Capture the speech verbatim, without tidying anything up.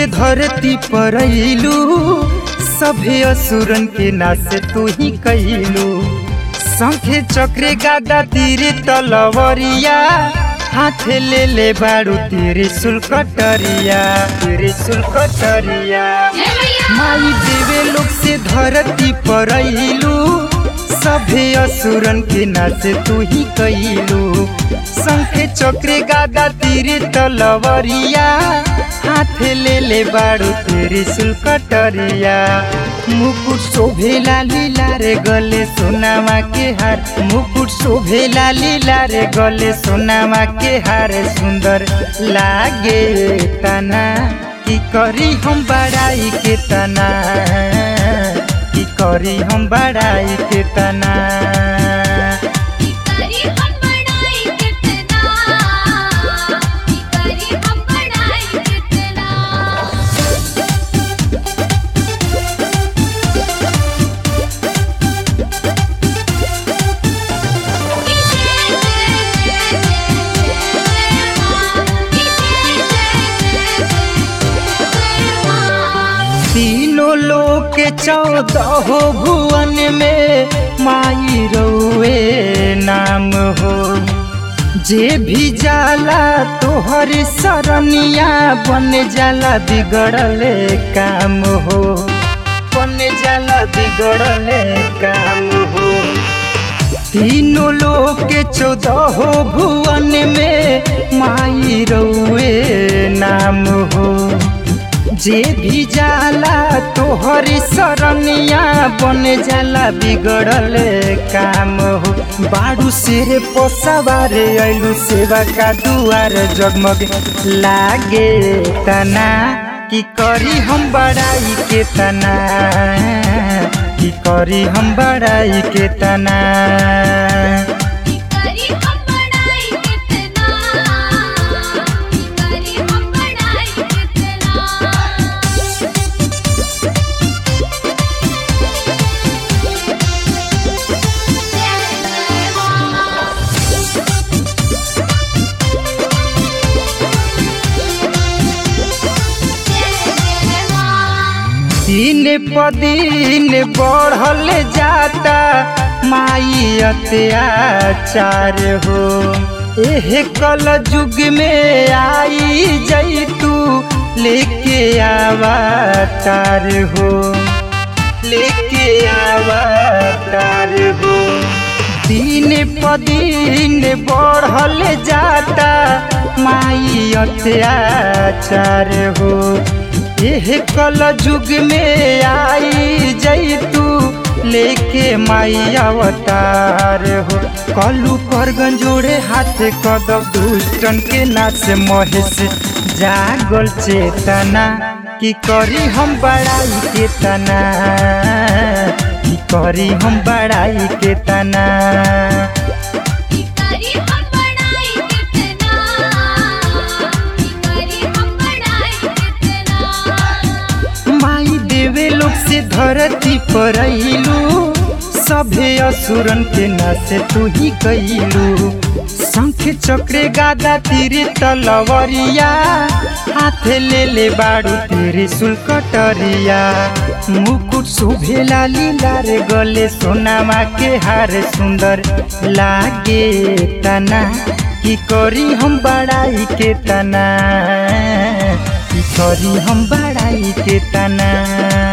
से धरती पर अइलू, सभे असुरन के नाश तू ही कइलू। शंखे चक्रे गादा तीर तलवरिया, हाथे ले ले बारू तेरे सुलकटरिया, तेरे सुलकटरिया। माई देवे लोग से धरती पर अइलू, सभे असुरन के नाश तू ही कइलू। शंखे चक्रे गादा तीर तलवरिया, हाथे ले ले बारू तेरे सुलकटरिया। मुकुट शोभेला लीला रे गले सोनामा के हार, मुकुट शोभेला लीला रे गले सोनामा के हार। सुंदर लागे तना की करी हम बड़ाई के तना, की करी हम बड़ाई के तना। तीनों लोक के चौदह भुवन में माई रउए नाम हो। जे भी जाला तोहर सरनिया, बन जाला बिगड़ले काम हो, बन जाला बिगड़ले काम हो। तीनों लोक के चौदह भुवन में माई रउए नाम हो। जे भी जाला तोहर सरनिया, बन जाला बिगड़ल काम हो। बारू शेर पोसवारे अइलू, सेवा का दुआर जगमग लागे तना। की करी हम बड़ाई के तना, की करी हम बड़ाई के तना। दिन पदीन बढ़ल जाता माई अत्याचार हो। एह कल युग में आई जैतू लेके अवतार हो, लेके अवतार हो। दिन पदीन बढ़ल जाता माई अत्याचार हो। एह कल युग में आई जैतू लेके माई अवतार हो। कलू कर गंजोड़े हाथ कदब दुष्टन के नाच महेश जागल चेतना। की करी हम बड़ाई के तना, की करी हम बड़ाई के तना। से धरती पर अइलू, सभे असुरन के नाश तू ही कइलू। शंख चक्रे गादा तीर तलवरिया, हाथे ले ले बारू तेरे सुलकटरिया। मुकुट शोभेला लीला रे गले सोनामा के हार। सुंदर लागे तना की करी हम बड़ाई के तना, की करी हम बड़ाई के तना।